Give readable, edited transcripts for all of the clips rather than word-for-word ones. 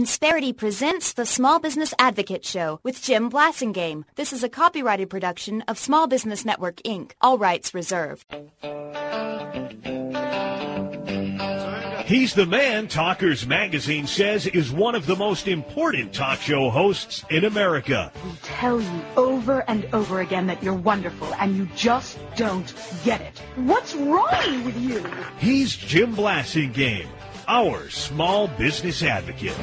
Insperity presents the Small Business Advocate Show with Jim Blasingame. This is a copyrighted production of Small Business Network, Inc. All rights reserved. He's the man Talkers Magazine says is one of the most important talk show hosts in America. We tell you over and over again that you're wonderful, and you just don't get it. What's wrong with you? He's Jim Blasingame, our small business advocate.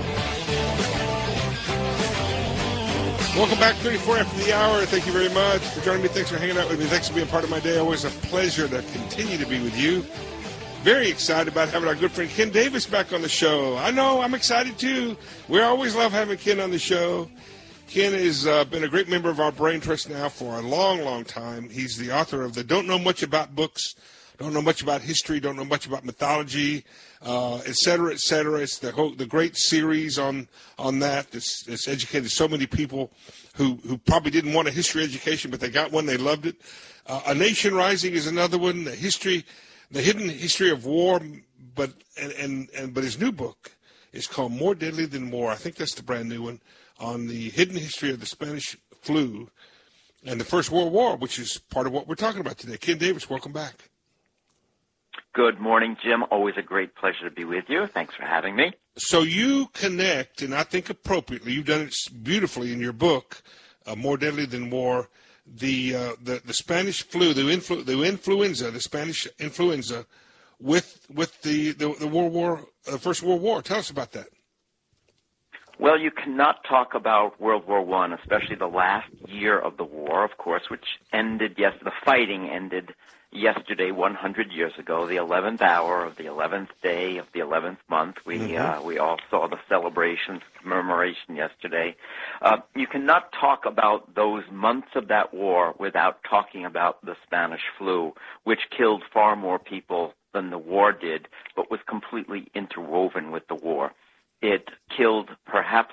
Welcome back, 34 after the hour. Thank you very much for joining me. Thanks for hanging out with me. Thanks for being part of my day. Always a pleasure to continue to be with you. Very excited about having our good friend Ken Davis back on the show. I know, I'm excited too. We always love having Ken on the show. Ken has been a great member of our Brain Trust now for a long, long time. He's the author of the Don't Know Much About books, Don't Know Much About History, Don't Know Much About Mythology, et cetera, et cetera. It's the great series on that. It's educated so many people who probably didn't want a history education, but they got one. They loved it. A Nation Rising is another one. The Hidden History of War, but his new book is called More Deadly Than War. I think that's the brand new one, on the hidden history of the Spanish flu and the First World War, which is part of what we're talking about today. Ken Davis, welcome back. Good morning, Jim. Always a great pleasure to be with you. Thanks for having me. So you connect, and I think appropriately, you've done it beautifully in your book, More Deadly Than War, the Spanish flu, the influenza, the Spanish influenza, with the First World War. Tell us about that. Well, you cannot talk about World War I, especially the last year of the war, of course, which ended. Yes, the fighting ended yesterday, 100 years ago, the 11th hour of the 11th day of the 11th month. We all saw the celebrations, commemoration yesterday. You cannot talk about those months of that war without talking about the Spanish flu, which killed far more people than the war did, but was completely interwoven with the war. It killed perhaps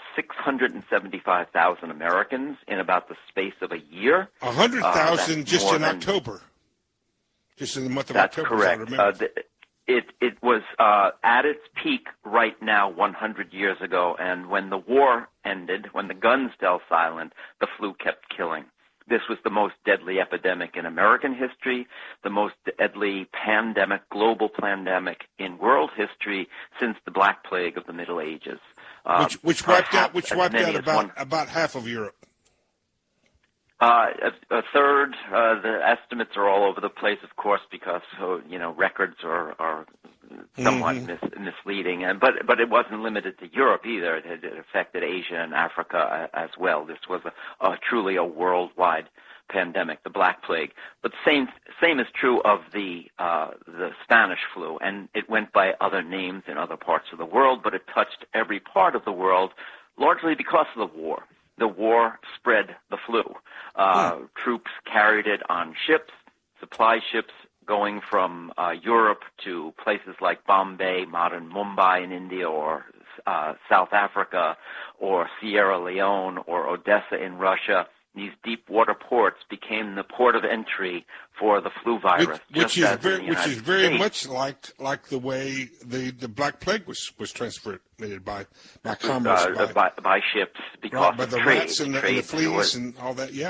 675,000 Americans in about the space of a year. 100,000 just in October. Just in the month of October. That's correct. It was at its peak right now 100 years ago, and when the war ended, when the guns fell silent, the flu kept killing. This was the most deadly epidemic in American history, the most deadly pandemic, global pandemic in world history since the Black Plague of the Middle Ages. Which wiped out about half of Europe. A third. The estimates are all over the place, of course, because records are somewhat misleading. But it wasn't limited to Europe either. It affected Asia and Africa as well. This was truly a worldwide pandemic, the Black Plague. But same is true of the Spanish flu, and it went by other names in other parts of the world, but it touched every part of the world, largely because of the war. The war spread the flu. Troops carried it on ships, supply ships going from Europe to places like Bombay, modern Mumbai in India, or South Africa, or Sierra Leone, or Odessa in Russia. These deep water ports became the port of entry for the flu virus. Which is very much like the way the Black Plague was transmitted by commerce, by ships, because by the trade, rats and the fleas and all that. Yeah,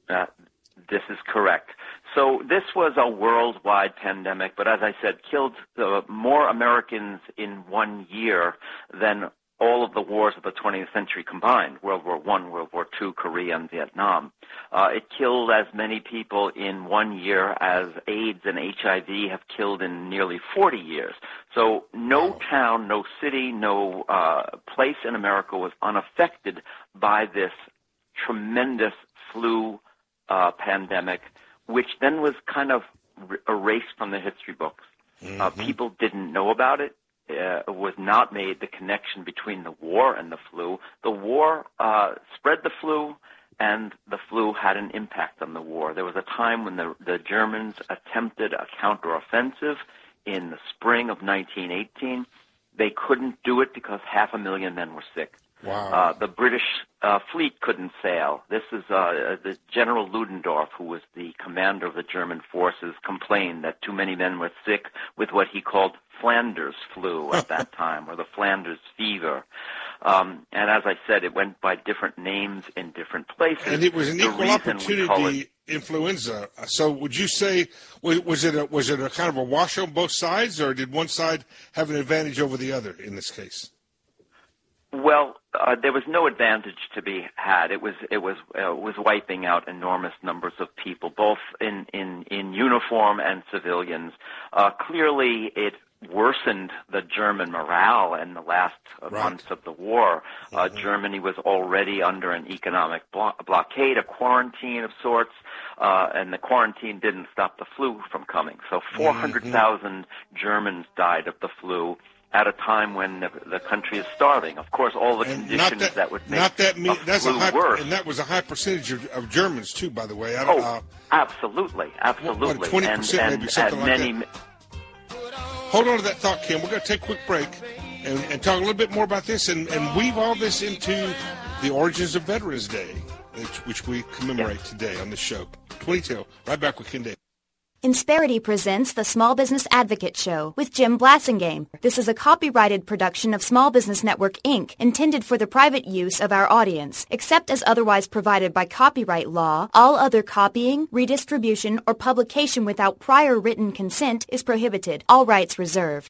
this is correct. So this was a worldwide pandemic, but as I said, killed more Americans in 1 year than all of the wars of the 20th century combined, World War I, World War II, Korea, and Vietnam. It killed as many people in 1 year as AIDS and HIV have killed in nearly 40 years. So no town, no city, no place in America was unaffected by this tremendous flu pandemic, which then was kind of erased from the history books. People didn't know about it. Was not made the connection between the war and the flu. The war spread the flu, and the flu had an impact on the war. There was a time when the Germans attempted a counteroffensive in the spring of 1918. They couldn't do it because 500,000 men were sick. Wow. The British fleet couldn't sail. This is the General Ludendorff, who was the commander of the German forces, complained that too many men were sick with what he called Flanders flu at that time, or the Flanders fever. And as I said, it went by different names in different places. And it was an equal opportunity influenza. So would you say, was it a kind of a wash on both sides, or did one side have an advantage over the other in this case? Well, there was no advantage to be had. It was wiping out enormous numbers of people, both in uniform and civilians. Clearly, it worsened the German morale in the last months of the war. Germany was already under an economic blockade, a quarantine of sorts, and the quarantine didn't stop the flu from coming. So 400,000 Germans died of the flu at a time when the country is starving. Of course, all the conditions that would make that's flu worse. And that was a high percentage of Germans, too, by the way. Absolutely. What, 20%, maybe, something like that? Hold on to that thought, Kim. We're going to take a quick break and talk a little bit more about this and weave all this into the origins of Veterans Day, which we commemorate today on the show. 2010. Right back with Ken Davis. Insperity presents the Small Business Advocate Show with Jim Blassingame. This is a copyrighted production of Small Business Network, Inc., intended for the private use of our audience. Except as otherwise provided by copyright law, all other copying, redistribution, or publication without prior written consent is prohibited. All rights reserved.